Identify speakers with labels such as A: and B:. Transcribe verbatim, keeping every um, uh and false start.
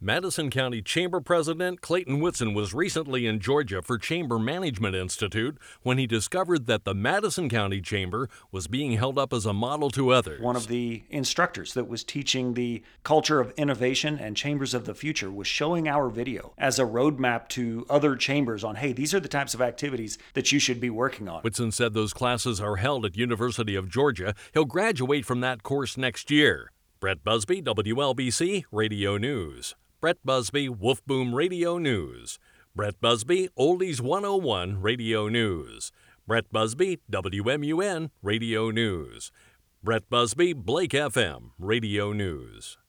A: Madison County Chamber President Clayton Whitson was recently in Georgia for Chamber Management Institute when he discovered that the Madison County Chamber was being held up as a model to others.
B: One of the instructors that was teaching the culture of innovation and chambers of the future was showing our video as a roadmap to other chambers on, hey, these are the types of activities that you should be working on.
A: Whitson said those classes are held at University of Georgia. He'll graduate from that course next year. Brett Busby, W L B C Radio News. Brett Busby, Wolf Boom Radio News. Brett Busby, Oldies one oh one Radio News. Brett Busby, W M U N Radio News. Brett Busby, Blake F M Radio News.